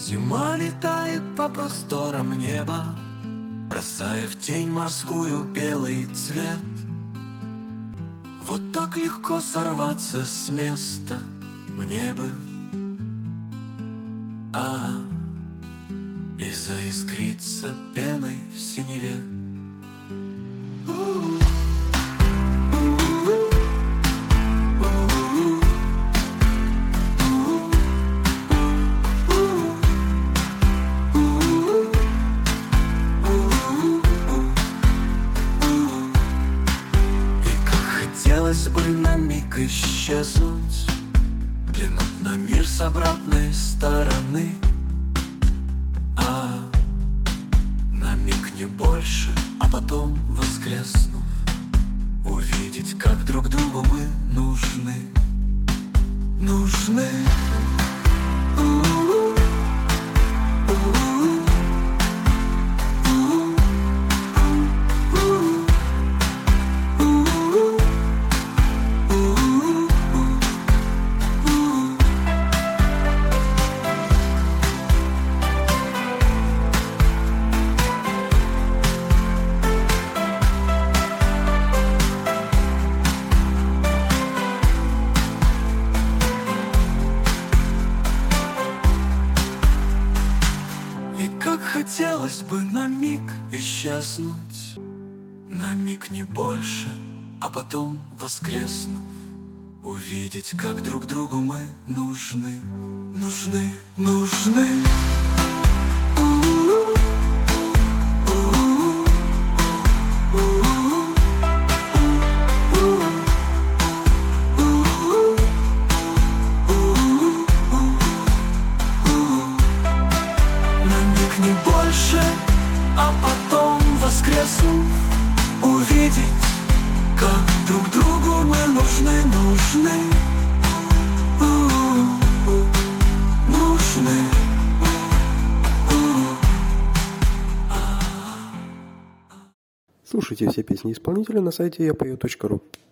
Зима летает по просторам неба, бросая в тень морскую белый цвет. Вот так легко сорваться с места мне бы, и заискриться пеной в синеве. Хотелось бы на миг исчезнуть, взглянуть на мир с обратной стороны, на миг не больше, а потом, воскреснув, увидеть, как друг другу мы нужны. Хотелось бы на миг исчезнуть, на миг не больше, а потом, воскреснув, увидеть, как друг другу мы нужны. Не больше, а потом, воскреснув, увидеть, как друг другу мы нужны. Слушайте все песни исполнителя на сайте yapою.ru.